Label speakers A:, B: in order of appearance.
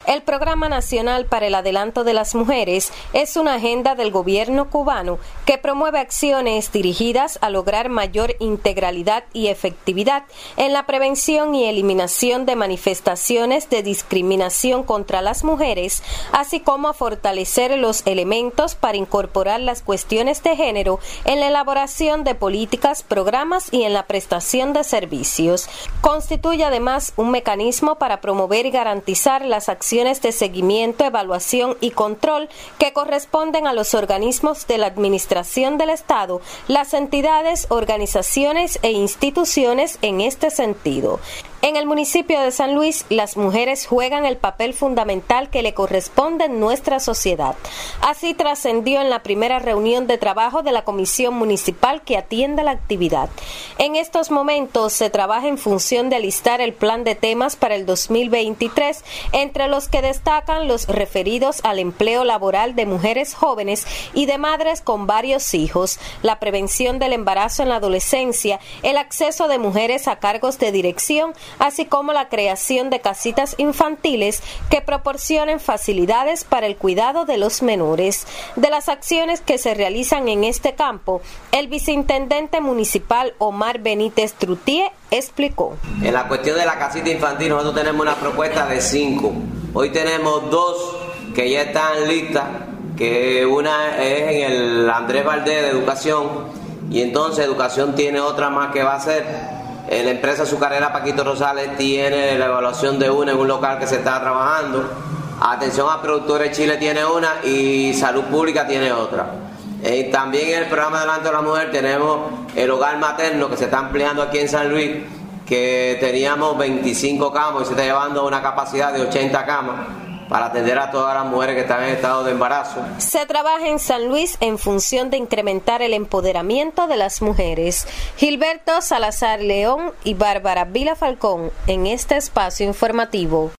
A: El Programa Nacional para el Adelanto de las Mujeres es una agenda del gobierno cubano que promueve acciones dirigidas a lograr mayor integralidad y efectividad en la prevención y eliminación de manifestaciones de discriminación contra las mujeres, así como a fortalecer los elementos para incorporar las cuestiones de género en la elaboración de políticas, programas y en la prestación de servicios. Constituye además un mecanismo para promover y garantizar las acciones de seguimiento, evaluación y control que corresponden a los organismos de la Administración del Estado, las entidades, organizaciones e instituciones en este sentido. En el municipio de San Luis, las mujeres juegan el papel fundamental que le corresponde en nuestra sociedad. Así trascendió en la primera reunión de trabajo de la Comisión Municipal que atiende la actividad. En estos momentos se trabaja en función de alistar el plan de temas para el 2023, entre los que destacan los referidos al empleo laboral de mujeres jóvenes y de madres con varios hijos, la prevención del embarazo en la adolescencia, el acceso de mujeres a cargos de dirección, así como la creación de casitas infantiles que proporcionen facilidades para el cuidado de los menores. De las acciones que se realizan en este campo, el viceintendente municipal Omar Benítez Trutier explicó.
B: En la cuestión de la casita infantil, nosotros tenemos una propuesta de 5. Hoy tenemos 2 que ya están listas, que una es en el Andrés Valdés de Educación, y entonces Educación tiene otra más que va a hacer. La empresa azucarera Paquito Rosales tiene la evaluación de una en un local que se está trabajando. Atención a Productores Chile tiene una y Salud Pública tiene otra. También en el programa Adelanto de la Mujer tenemos el hogar materno que se está ampliando aquí en San Luis, que teníamos 25 camas y se está llevando a una capacidad de 80 camas para atender a todas las mujeres que están en estado de embarazo.
A: Se trabaja en San Luis en función de incrementar el empoderamiento de las mujeres. Gilberto Salazar León y Bárbara Vila Falcón en este espacio informativo.